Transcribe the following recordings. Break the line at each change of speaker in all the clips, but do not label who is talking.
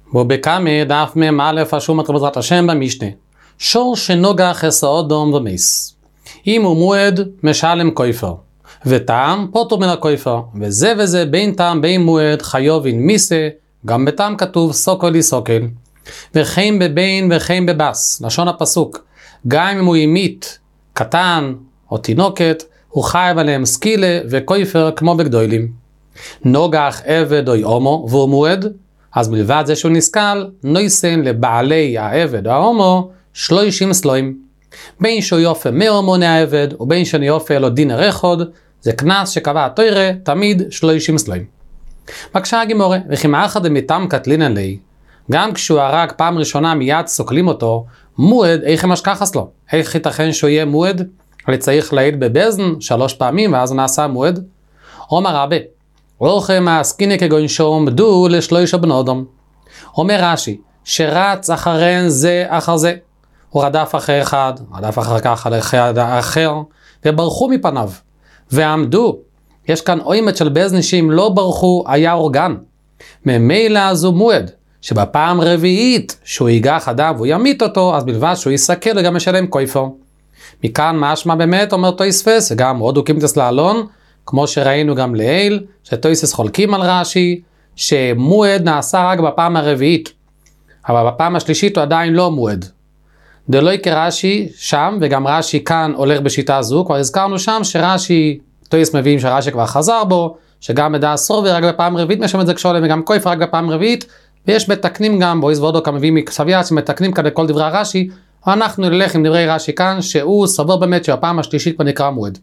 ובקמא דף מ"א השומות בעזרת השם במשנה. שור שנוגח עשה אדום ומס. אם הוא מועד משלם כופר, וטעם פוטר מן הכופר, וזה וזה בין טעם בין מועד חיוב אין מיסה, גם בטעם כתוב סוקל היא סוקל. וכן בבין וכן בבס, לשון הפסוק, גם אם הוא ימית קטן או תינוקת, הוא חייב עליהם סקילה וכופר כמו בגדולים. נוגח עבד או יומו והוא מועד, אז מלבד זה שהוא נסקל, נויסן לבעלי העבד או ההומו 30 סלויים. בין שהוא יופה מהומוני העבד, ובין שאני יופה לו דין הרחוד, זה כנס שקבע התוירה תמיד 30 סלויים. בקשה הגימורה, וכי מאחד דמיתם קטלינן לי, גם כשהוא הרג פעם ראשונה מיד סוקלים אותו, מועד איך משכחס לו? איך ייתכן שהוא יהיה מועד? הרי צריך להעיד בבזן 3 פעמים ואז הוא נעשה מועד. אומר רבי, אוכל מעסקיני כגון שעומדו ל3 בני אדם. אומר רש"י, שרץ אחריהן זה אחר זה. הוא רדף אחרי אחד, רדף אחר כך אחר, וברחו מפניו. ועמדו. יש כאן עוימת של בזן שאם לא ברחו היה אורגן. ממילא זו מועד, שבפעם רביעית שהוא ייגח אדם והוא ימית אותו, אז בלבד שהוא יסכל וגם משלם כופר. מכאן משמע באמת אומר תוספות, וגם עוד הוקימתס לעלון, כמו שראינו גם לעיל, שתוספות חולקים על רש"י, שמועד נעשה רק בפעם הרביעית, אבל בפעם השלישית הוא עדיין לא מועד. דלוי כרש"י שם, וגם רש"י כאן הולך בשיטה זו, כבר הזכרנו שם שרש"י, תוספות מביאים שרש"י כבר חזר בו, שגם מדע אסור ורק בפעם רביעית משלם את זה כשולם, וגם כופר רק בפעם רביעית, ויש מתקנים גם, בויז ועודו כמביאים מכסביה, שמתקנים כאן כל דברי רש"י, אנחנו נלך עם דברי רש"י כאן, שהוא סבר באמת שהפעם השלישית כבר נקרא מועד.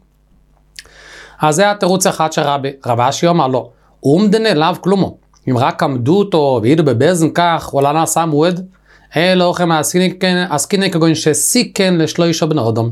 אז זה התירוץ אחד של רב אשי אומר לו, אומדנה לאו כלומו, אם רק עמדו אותו והעידו בבזן כך, הוא לא נעשה מועד, אלא אוכם עסקיני כגון שסיכן ל3 בני אדם.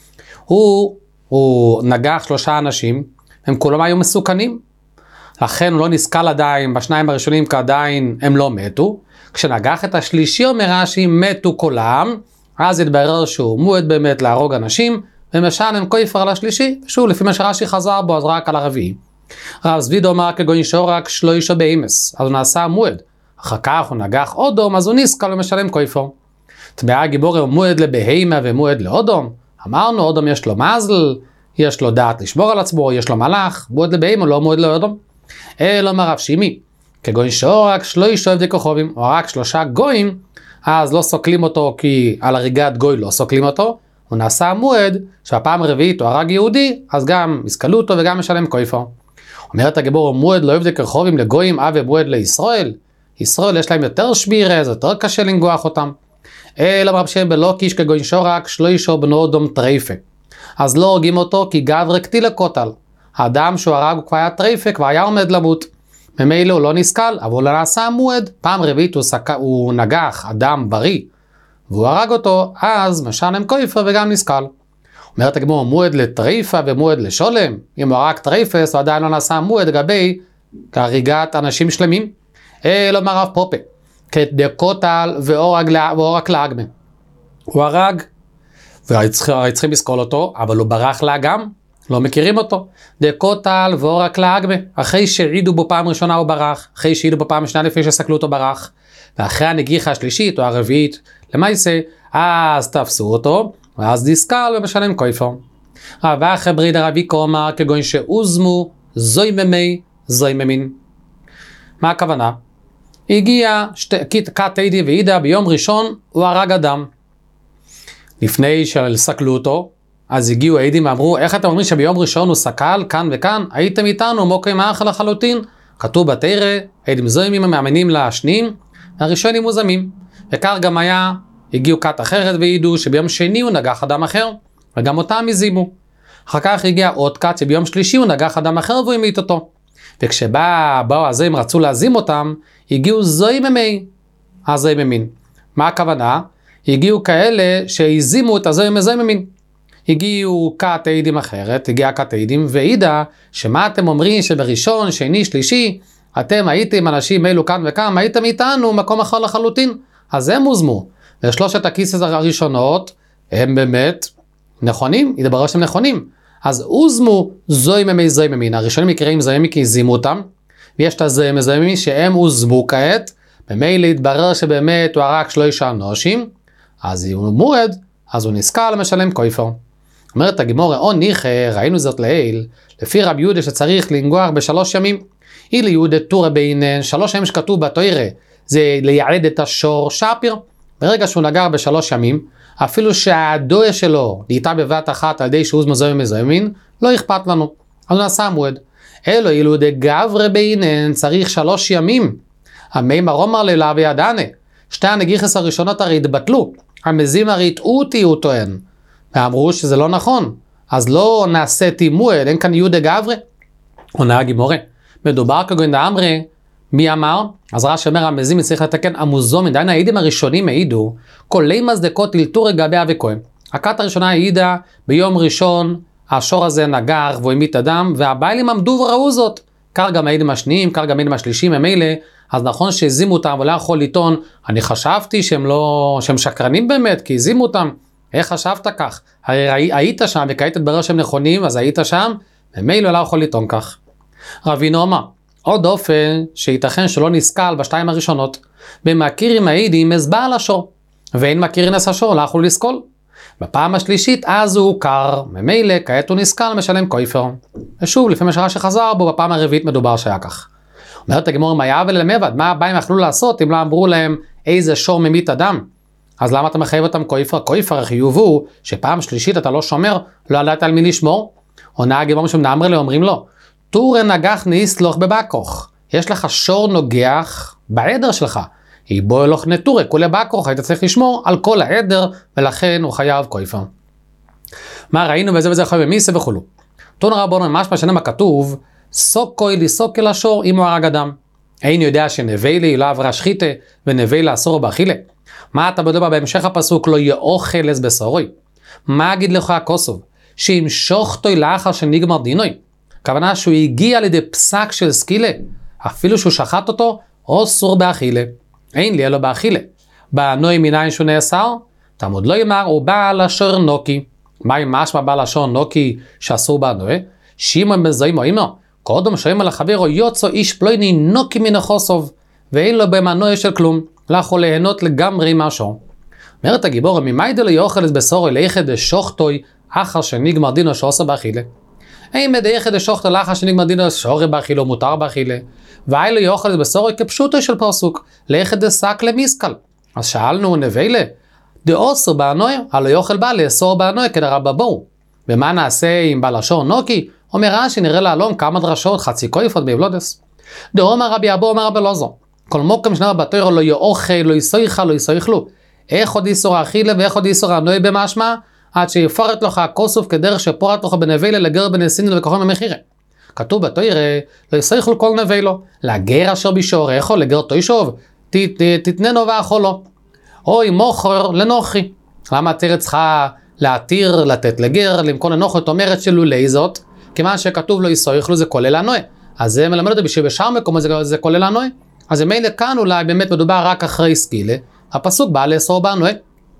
הוא נגח 3 אנשים, הם כולם היו מסוכנים, לכן הוא לא נסקל עדיין, בשניים הראשונים כעדיין הם לא מתו, כשנגח את השלישי אומר רש"י מתו כולם, אז התברר שהוא מועד באמת להרוג אנשים, ומשלם כופר על השלישי, שוב לפי מה שרש"י חזר בו אז רק על הרביעי. רב זביד אומר כגון שורק 3 בהמס, אז הוא נעשה מועד, אחר כך הוא נגח אודום, אז הוא נסקל ומשלם כופר. טבעה גיבורי הוא מועד לבהמה ומועד לאודום, אמרנו אודום יש לו מזל, יש לו דעת לשמור על עצמו, יש לו מלאך, מועד לבהמה לא מועד לאודום. אלא אומר רב שימי, כגון שורק 3 עבדי כוכבים, או רק 3 גויים, אז לא סוקלים אותו כי על הריגת גוי לא סוקלים אותו, הוא נעשה מועד שהפעם הרביעית הוא הרג יהודי, אז גם מסקלו אותו וגם משלם כופר. אומרת הגיבור, מועד לא עבדי כוכבים לגויים, ומועד לישראל. ישראל יש להם יותר שבירה, זה יותר קשה לנגוח אותם. אלא רב שימי בלא קיש כגון שורק 3 בני אדם טרייפה. אז לא הורגים אותו כי גברי קטילה קוטל. האדם שהוא הרג הוא כבר היה טרייפה, כבר היה עומד למות. ממילא הוא לא נסקל, אבל הוא לא נעשה מועד. פעם רביעית הוא נגח אדם בריא, והוא הרג אותו, אז משלם כופר וגם נסקל. אומרת הגמרא, מועד לטרייפה ומועד לשולם. אם הוא הרג טרייפס, הוא עדיין לא נעשה מועד לגבי הריגת אנשים שלמים. אלא אומר רב פופה, כדקוטל ואורק לאגמה. הוא הרג, צריכים לסקול אותו, אבל הוא ברח לאגם. לא מכירים אותו. דקוטל ואורק לאגמה. אחרי שהעידו בו פעם ראשונה הוא ברח, אחרי שהעידו בו פעם שנייה לפני שסקלו אותו ברח, ואחרי הנגיחה השלישית או הרביעית, למעשה, אז תפסו אותו, ואז נסקל ומשלם כופר. רב אחי בריד הרבי קומר כגון שאוזמו זוי ממי זוי ממין. מה הכוונה? הגיע כת עדי ועידה ביום ראשון הוא הרג אדם. לפני שסקלו אותו, אז הגיעו העדים ואמרו, איך אתם אומרים שביום ראשון הוא סקל כאן וכאן? הייתם איתנו מוקי מאכל לחלוטין. כתוב בתורה, עדים זוימים המאמינים לשניים, הראשונים מוזמים. וכך גם היה, הגיעו כת אחרת והעידו שביום שני הוא נגח אדם אחר, וגם אותם הזימו. אחר כך הגיע עוד כת שביום שלישי הוא נגח אדם אחר והוא המית אותו. וכשבאו הזוים רצו להזים אותם, הגיעו זויממי הזויממין. מה הכוונה? הגיעו כאלה שהזימו את הזויממין. הגיעו כת עדים אחרת, הגיעה כת עדים והעידה שמה אתם אומרים שבראשון, שני, שלישי, אתם הייתם אנשים אלו כאן וכאן, הייתם איתנו מקום אחר לחלוטין, אז הם הוזמו. ושלושת הכיסות הראשונות הם באמת נכונים, ידבר שהם נכונים. אז הוזמו זויממי זויממין, הראשונים יקראים זויממי כי הזימו אותם, ויש את הזויממי שהם הוזמו כעת, במילא התברר שבאמת הוא הרג 3 אנשים, אז הוא מורד, אז הוא נזכר למשלם כופר. אומרת הגמורה, או ניחא, ראינו זאת לעיל, לפי רבי יהודה שצריך לנגוח ב3 ימים. היא ליהודה טורה בעינן, 3 ימים שכתוב בתורה, זה לייעד את השור שפיר. ברגע שהוא נגר ב3 ימים, אפילו שהדויה שלו נהייתה בבת אחת על ידי שאוז מזוימין, לא אכפת לנו. אז הוא נעשה מועד. אלו אילו דגברה בעינן צריך 3 ימים. המימר אומר לילה וידענה. 2 הנגיחס הראשונות הרי התבטלו. המזים הרי הטעו אותי, הוא טוען. ואמרו שזה לא נכון. אז לא נעשיתי מועד, אין כאן יהודה גברה. עונה הגמורה. מדובר כגון דאמרי, מי אמר? אז רש"י אומר, המזים צריך לתקן המוזומן. דהיינו העידים הראשונים העידו, כולי מזדקות אילתור לגבי אבי כהן. הכת הראשונה העידה, ביום ראשון, השור הזה נגח והוא המיט אדם, והבעלים עמדו וראו זאת. כך גם העידים השניים, כך גם העידים השלישים, הם אלה, אז נכון שהזימו אותם, ולא יכול לטעון, אני חשבתי שהם שקרנים באמת, כי הזימו אותם. איך חשבת כך? הרי היית שם, וכעת התברר שהם נכונים, אז היית שם, ומילא לא יכול לטעון כך. רבינו אמר, עוד אופן שייתכן שלא נזכר ב2 הראשונות, במכירים העידים הסבר לשור, ואין מכירים את השור, לא יכול לסכול. בפעם השלישית אז הוא הוכר, ממילא כעת הוא נזכר למשלם כופר. ושוב, לפי משרה שחזר בו, בפעם הרביעית מדובר שהיה כך. אומרת הגמור, מה היה ולמבד? מה הבאים יכלו לעשות אם לא אמרו להם איזה שור ממית אדם? אז למה אתה מחייב אותם כופר? כופר החיוב הוא שפעם שלישית אתה לא שומר, לא ידעת על מי לשמור. עונה הגמור שמנאמר לי, אומרים לו, טורן נגח ניסלוך בבקוך. יש לך שור נוגח בעדר שלך. בו אלוך נטורה, כולי בקוך, היית צריך לשמור על כל העדר, ולכן הוא חייב כופר. מה ראינו וזה וזה חייב במיסה וכולו. תון רבון ממש בשנם הכתוב, סוקוי לסוק אל השור אם הוא הרג אדם. אין יודע שנבלי לא עברה שחיתה, ונבלי אסור באכילה. מה אתה בודק בהמשך הפסוק לא יאוכל אז בסורוי? מה אגיד לך הכוסוב? שימשוך תוי לאחר שנגמר דינוי. הכוונה שהוא הגיע לידי פסק של סקילה, אפילו שהוא שחט אותו, או סור באכילה. אין לי אלא באכילה. בנוי מניין שהוא נאסר, תמוד לא יאמר, הוא בעל השור נוקי. מה עם משמע בעל השור נוקי שאסור בנוי? שימון בן זוים או אימו, קודם שואם על החבר, יוצא איש פלויני נוקי מן החוסוב, ואין לו במנוי של כלום, לא יכול ליהנות לגמרי מהשור. אומרת הגיבור, ממאי דלו יאכל את בשורי ליחד שוחטוי, אחר שנגמר דינו שעושה באכילה. אין מדייחד שוחטוי לאחר שנגמר דינו שורי באכילה, מותר באכילה. ואי לו יאכל את בשורי כפשוטו של פרסוק, ליחד דסק למיסקל. אז שאלנו נבלה, דאוסר באנוי, הלא יאכל בה לאסור באנוי כדרבה בו. ומה נעשה עם בעל השור נוקי? אומר רש"י, נראה לעלון כמה דרשות, חצי כויפות ביבלודס. דאמר רבי אבו, אומר רבי אלעזר, כל מוקם שנאמר בתורה לא יאוכל, לא יסויכה, לא יסויכלו. איך עוד איסור האכילה ואיך עוד איסור האנוי במשמע? עד שיפורט לך הכוסוף כדרך שפורט לך בנבלה לגר בנסינו וכוחם במחירה. כתוב בתורה, לא יסויכלו כל נבלו, לגר אשר בישורך, לגר תוישוב, תתננו ואכולו. אוי מוכר לנוחי. למה התורה צריכה להתיר, לתת לגר, למכון לנוחי? זאת אומרת שלולי זאת, כיוון שכתוב לא יסויכלו זה כולל הנוי. אז זה מלמד אותי שבשאר מקומות זה כולל הנוי. אז מילא כאן אולי באמת מדובר רק אחרי סקילה, הפסוק בא לאסור באנוי.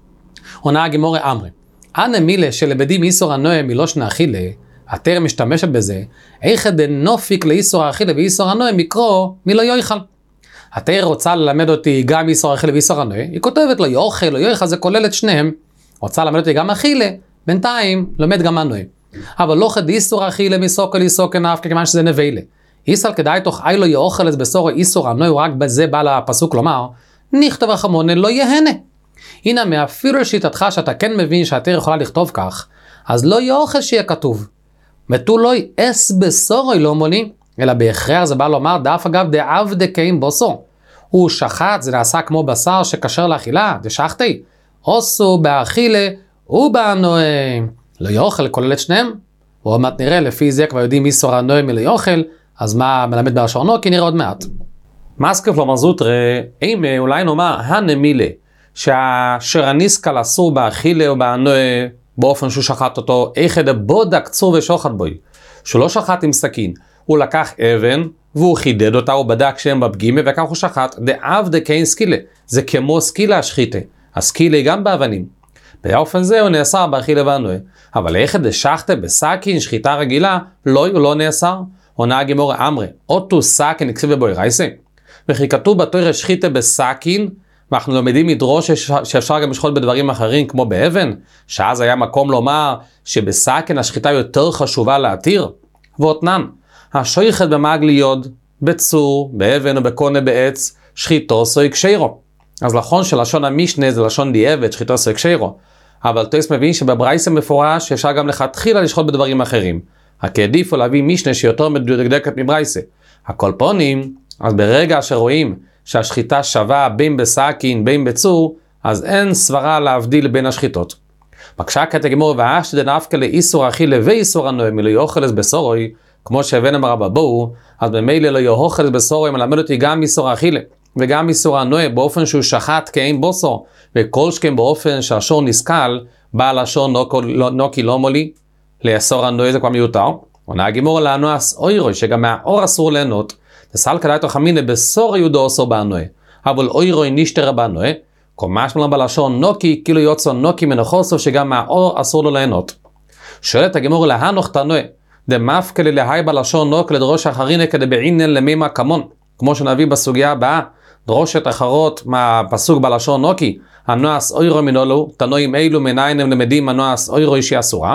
עונה הגמורה אמרי, אנא מילה שלבדים איסור הנוי מלושן האכילה, התורה משתמשת בזה, איכא דנופיק לאיסור האכילה ואיסור הנוי מקרו מלא יאכל. התורה רוצה ללמד אותי גם איסור האכילה ואיסור הנוי, היא כותבת לא יאכל, לא יאכל, זה כולל את שניהם. רוצה ללמד אותי גם אכילה, בינתיים לומד גם הנוי. אבל לא חד איסור האכילה מסוקל איסוקל נפקא, כיוון שזה נבלה. איסל כדאי תוך אי לא יאכל את בסורו איסור הנוי, רק בזה בא לפסוק לומר, נכתב החמונה לא יהנה. הנה מאפילו לשיטתך שאתה כן מבין שהתורה יכולה לכתוב כך, אז לא יאכל שיהיה כתוב. מתו לא אס בסורו לא מוני, אלא בהכרח זה בא לומר דף אגב דעבדה קיים בוסו. הוא שחט, זה נעשה כמו בשר שקשר לאכילה, דשחתי. עושו באכילה ובאנוי. לא יאכל כולל את שניהם. ועוד מעט נראה, לפי זה כבר יודעים איסור הנוי מלא יאכל, אז מה מלמד באשר נוקי נראה עוד מעט. מסקף לא מזוטרה, אם אולי נאמר הנמילה, שהשרניסקל אסור באכילה או באנוי באופן שהוא שחט אותו, איכד בודק צור ושוחט בוי, שהוא לא שחט עם סכין, הוא לקח אבן והוא חידד אותה, הוא בדק שהם בפגימה וכך הוא שחט, דעבדה קיין סקילה, זה כמו סקילה השחיתה, הסקילה היא גם באבנים. באופן זה הוא נאסר באכילה ואנוי, אבל איכד דשחטה בסכין שחיטה רגילה, לא נאסר. עונה הגמורה אמרי, אותו סכין הכסיב בבוי רייסה. וכי כתוב בתורה שחיתה בסכין, ואנחנו לומדים מדרוש שאפשר גם לשחוט בדברים אחרים כמו באבן, שאז היה מקום לומר שבסכין השחיטה יותר חשובה להתיר. ואותנן, השויכת במעגל יוד, בצור, באבן או בקונה בעץ, שחיתו סוי קשיירו. אז נכון שלשון המשנה זה לשון דיעבד, שחיתו סוי קשיירו. אבל תויס מבין שבברייסה מפורש אפשר גם לכתחילה לשחוט בדברים אחרים. הכעדיף הוא להביא משנה שיותר מדויקת מברייסה. הקולפונים, אז ברגע שרואים שהשחיטה שווה בין בסכין בין בצור, אז אין סברה להבדיל בין השחיטות. בקשה כתגמור ואשת דנפקא לאיסור אכילה ואיסור הנועה מלא יאכלס בסורוי, כמו שהבאנו ברבה בואו, אז במילא לא יאכלס בסורוי מלמד אותי גם איסור אכילה וגם איסור הנועה באופן שהוא שחט כאין בוסו, וכל שכם באופן שהשור נסקל, בעל השור נוקי לא מולי, לאסור הנועה זה כבר מיותר. עונה הגימור לאנועס אוירוי, שגם מהאור אסור ליהנות, תסל כדאי תחמינה בסור יהודו אסור בהנועה, אבל אוירוי נשתרה בהנועה, כל משמע בלשון נוקי, כאילו יוצא נוקי מנחוסו, שגם מהאור אסור לו ליהנות. שואלת הגימור להנוך תנועה, דמפקא להי בלשון נוק לדרוש אחרינה כדי בעינן למימה כמון, כמו שנביא בסוגיה הבאה, דרושת אחרות מהפסוק בלשון נוקי, הנועס אוירוי מנולו, תנועים אילו מניין הם למדים הנועס אוירוי שהיא אסורה,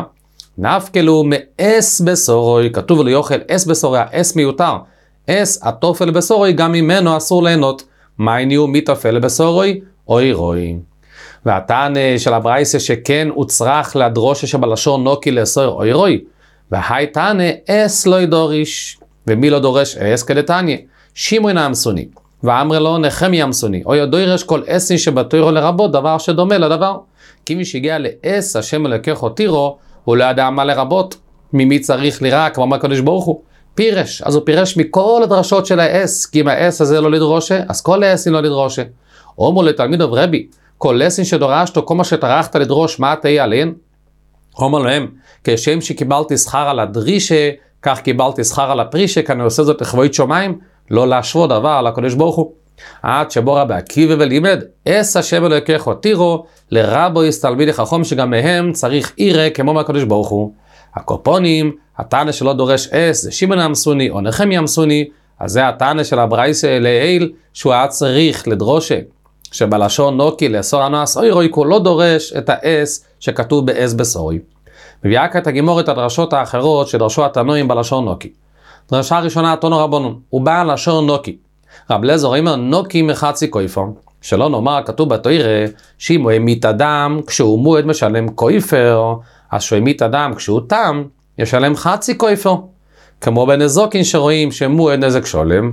נפקלו מאס בסורוי, כתוב לו יאכל אס בסורוי, אס מיותר, אס התופל בסורוי, גם ממנו אסור ליהנות, מייניו מתופל בסורוי, אוירוי. והטענה של הברייסה שכן הוא צריך לדרוש שבלשון נוקי לאסור אוירוי, והי טענה אס לא ידוריש, ומי לא דורש אס כדתניה, שמעון המסוני, ואמר לו נחמיה המסוני, או ידורש כל אסי שבתוירו לרבות דבר שדומה לדבר, כי מי שהגיע לאס השם אלוקך הותירו, הוא לא ידע מה לרבות, ממי צריך ליראה, כמו אמר הקדוש ברוך הוא, פירש, אז הוא פירש מכל הדרשות של האס, כי אם האס הזה לא לדרושה, אז כל האסים לא לדרושה. אומר לתלמיד רבי, כל אסים שדורשתו, כל מה שטרחת לדרוש, מה תהיה עליהן? אומר להם, כשם שקיבלתי שכר על הדרישה, כך קיבלתי שכר על הפרישה, כי אני עושה זאת לכבוד שמיים, לא להשוות דבר על הקדוש ברוך הוא. עד שבו רבי עקיבא ולימד, אס השם אלוקך הותירו, לרבויס תלמידי חכם שגם מהם צריך עירה כמו מהקדוש ברוך הוא. הקופונים, הטענה שלא דורש אס, זה שמעון המסוני או נחמיה המסוני, אז זה הטענה של הברייסה לעיל, שהוא היה צריך לדרושה, שבלשון נוקי לאסור הנועס אוירוי, הוא לא דורש את האס שכתוב באס בסורוי. מביאה כעת הגימור את הדרשות האחרות שדרשו התנועים בלשון נוקי. דרשה ראשונה התונו רבונון, הוא בא לשון נוקי. רב לזור אומר נוקי מחצי קויפר, שלא נאמר כתוב בתורה שאם הוא המית אדם כשהוא מועד משלם קויפר, אז שהוא המית אדם כשהוא תם ישלם חצי קויפר, כמו בנזוקין שרואים שמועד נזק שולם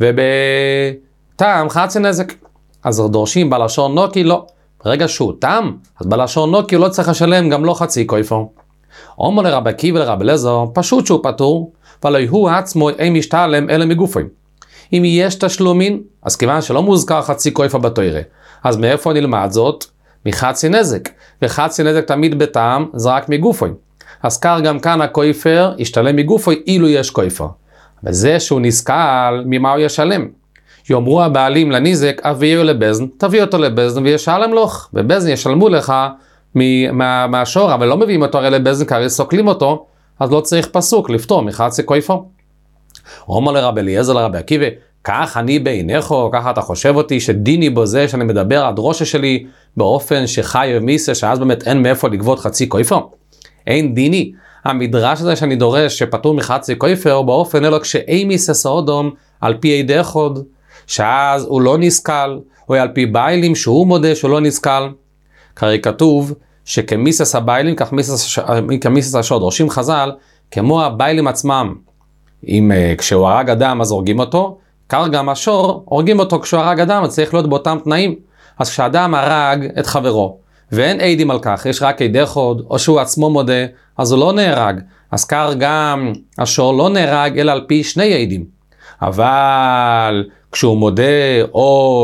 ובתם חצי נזק. אז דורשים בלשון נוקי לא, ברגע שהוא תם אז בלשון נוקי הוא לא צריך לשלם גם לא חצי קויפר. אומר לרב עקיבא ולרב לזור פשוט שהוא פטור, ולא הוא עצמו אין משתלם אלא מגופים. אם יש תשלומין, אז כיוון שלא מוזכר חצי קויפר בתורה, אז מאיפה נלמד זאת? מחצי נזק, וחצי נזק תמיד בטעם זה רק מגופוי. אז כך גם כאן הקויפר ישתלם מגופוי אילו יש קויפר. וזה שהוא נזקל, ממה הוא ישלם? יאמרו הבעלים לנזק, אביהו לבזן, תביא אותו לבזן וישלם לך, ובזן ישלמו לך מהשור, אבל לא מביאים אותו הרי לבזן, כי הרי סוקלים אותו, אז לא צריך פסוק לפתור מחצי קויפר. אומר לרב אליעזר לרב עקיבא, כך אני בעיניך, ככה אתה חושב אותי שדיני בו זה שאני מדבר על דרושה שלי באופן שחי ומיסה, שאז באמת אין מאיפה לגבות חצי קויפר? אין דיני. המדרש הזה שאני דורש שפטור מחצי קויפר באופן אלו כשאי מיסה סעודום על פי ידי חוד, שאז הוא לא נסקל, או על פי ביילים שהוא מודה שהוא לא נסקל. כרי כתוב שכמיסס הביילים כמיסס השוד, דורשים חז"ל כמו הביילים עצמם. אם כשהוא הרג אדם אז הורגים אותו, כך גם השור הורגים אותו כשהוא הרג אדם, אז צריך להיות באותם תנאים. אז כשאדם הרג את חברו ואין עדים על כך, יש רק עדי חוד או שהוא עצמו מודה, אז הוא לא נהרג. אז כך גם השור לא נהרג אלא על פי שני עדים. אבל כשהוא מודה או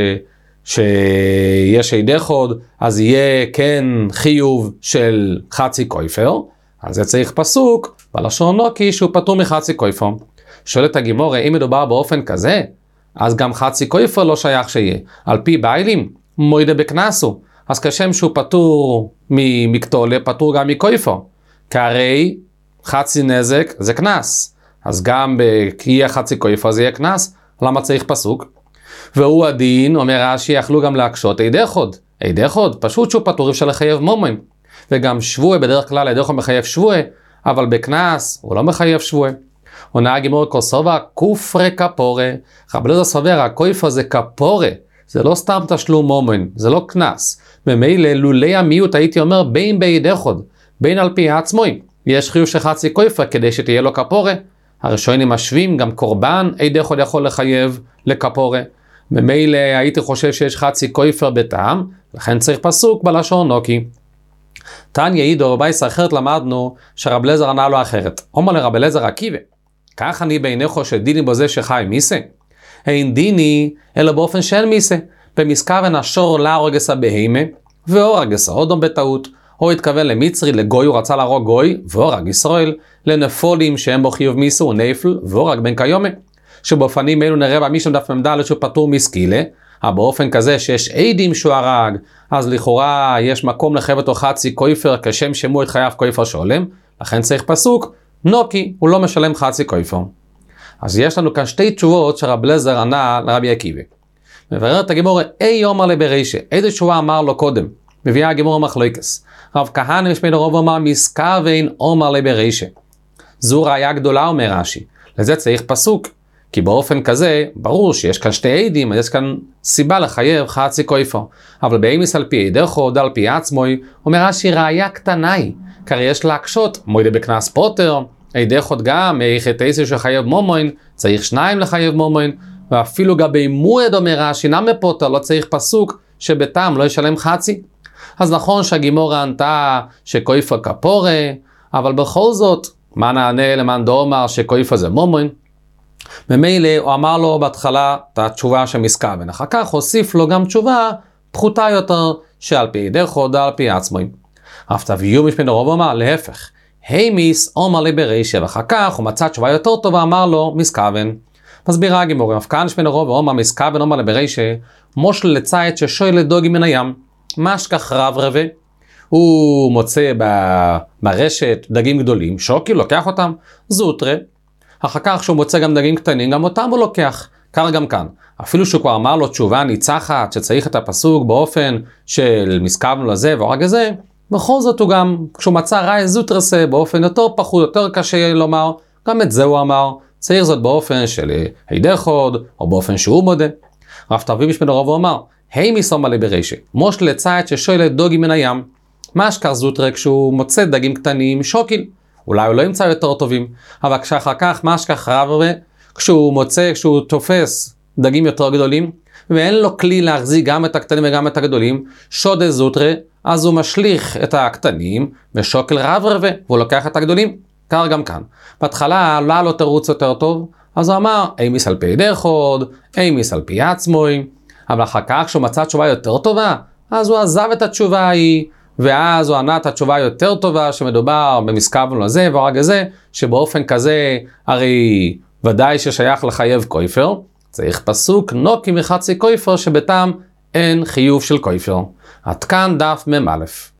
שיש עדי חוד, אז יהיה כן חיוב של חצי קויפר, אז זה צריך פסוק בלשון נוקי שהוא פטור מחצי קויפר. שואלת הגימורה, אם מדובר באופן כזה, אז גם חצי קויפר לא שייך שיהיה. על פי ביילים, מוידה בקנסו, אז כשם שהוא פטור מקטולה, פטור גם מקויפר. כי הרי חצי נזק זה קנס. אז גם יהיה חצי קויפר זה יהיה קנס, למה צריך פסוק? והוא הדין, אומר רש"י, יכלו גם להקשות עדי חוד. עדי חוד, פשוט שהוא פטור אפשר לחייב מומוין. וגם שבוע, בדרך כלל עדי חוד מחייב שבוע, אבל בקנס הוא לא מחייב שבוע. עונה הגמרא כוסובה, כופרי כפורה. רבי אלעזר סובר, הכופר זה כפורה. זה לא סתם תשלום מומוין, זה לא קנס. ממילא לולי המיעוט הייתי אומר בין בידי חוד, בין על פי עצמוי. יש חיוב של חצי כופר כדי שתהיה לו כפורה. הראשונים משווים, גם קורבן, עדי חוד יכול לחייב לכפורה. ממילא הייתי חושב שיש חצי כופר בטעם, לכן צריך פסוק בלשון נוקי. תניא עידו בבייס אחרת למדנו שרבי אלעזר ענה לו אחרת. אומר לרבי אלעזר עקיבא, כך אני בעיניך שדיני בו זה שחי מיסה? אין דיני אלא באופן שאין מיסה. במסכוון השור להורגס הבהמה והורגס האודום בטעות, או התכוון למצרי, לגוי, הוא רצה להרוג גוי והורג ישראל, לנפולים שהם בו חיוב מיסה ונפל והורג בן קיומה. שבאופנים אלו נראה במשנה דף מ"ד שהוא פטור מסקילה, אבל באופן כזה שיש עדים שהוא הרג, אז לכאורה יש מקום לחייב אותו חצי כופר כשם שמו את חייב כופר שולם, לכן צריך פסוק נוקי, הוא לא משלם חצי כופר. אז יש לנו כאן שתי תשובות שרבי אלעזר ענה לרבי עקיבא. מבררת הגמרא, יאמר לברישא, איזה תשובה אמר לו קודם? מביאה הגמרא מחלוקס. רב כהנא משמיע רב אמר מסכוון אמר לברישא. זו ראיה גדולה אומר רש"י. לזה צריך פסוק. כי באופן כזה, ברור שיש כאן שתי עדים, אז יש כאן סיבה לחייב חצי כופר. אבל באמיס על פי עדי חוד, על פי עצמוי, אומר רש"י ראיה קטנה היא. כי יש להקשות, מוידה בקנס פוטר, עדי חוד גם, איך איסר שחייב מומוין, צריך שניים לחייב מומוין, ואפילו גבי מועד אומר רש"י, נמי פוטר, לא צריך פסוק שבטעם לא ישלם חצי. אז נכון שהגימורה ענתה שכופר כפורה, אבל בכל זאת, מה נענה למאן דאמר שכופר זה מומוין? ממילא הוא אמר לו בהתחלה את התשובה שמסכוון, אחר כך הוסיף לו גם תשובה פחותה יותר שעל פי עדי חוד על פי עצמוי. אף תביאו משמיע רב אמר להפך, מיס אומר לי ברישא, ואחר כך הוא מצא תשובה יותר טובה, אמר לו מסכוון. מסבירה הגמרא, אף כאן משמיע רב אמר מסכוון אומר לי ברישא, מושל לציית ששואל דוגי מן הים, משכח רב רבה, הוא מוצא ברשת דגים גדולים, שוקי לוקח אותם, זוטרה, אחר כך שהוא מוצא גם דגים קטנים, גם אותם הוא לוקח, כך גם כאן. אפילו שהוא כבר אמר לו תשובה ניצחת, שצריך את הפסוק באופן של מסכוון לזה והורג הזה, בכל זאת הוא גם, כשהוא מצא ראי זוטרסה באופן יותר פחות, יותר קשה לומר, גם את זה הוא אמר, צריך זאת באופן של עדי חוד, או באופן שהוא מודה. רב תרבי משמיע רב אמר, מיס אומר לי ברישא, מושל לציית ששואל דוגי מן הים, משכח זוטרה כשהוא מוצא דגים קטנים שוקיל, אולי הוא לא ימצא יותר טובים, אבל כשאחר כך משכח רב רבה, כשהוא תופס דגים יותר גדולים, ואין לו כלי להחזיק גם את הקטנים וגם את הגדולים, שודה זוטרה, אז הוא משליך את הקטנים ושוקל רב רבה, והוא לוקח את הגדולים, כך גם כאן. בהתחלה לא לו תירוץ יותר טוב, אז הוא אמר, מיס על פי עדי חוד, מיס על פי עצמוי, אבל אחר כך כשהוא מצא תשובה יותר טובה, אז הוא עזב את התשובה ההיא, ואז הוא ענה את התשובה יותר טובה, שמדובר במסכוון לזה והורג הזה, שבאופן כזה הרי ודאי ששייך לחייב כופר, צריך פסוק נוקי מחצי כופר שבטעם אין חיוב של כופר. עד כאן דף מ"א.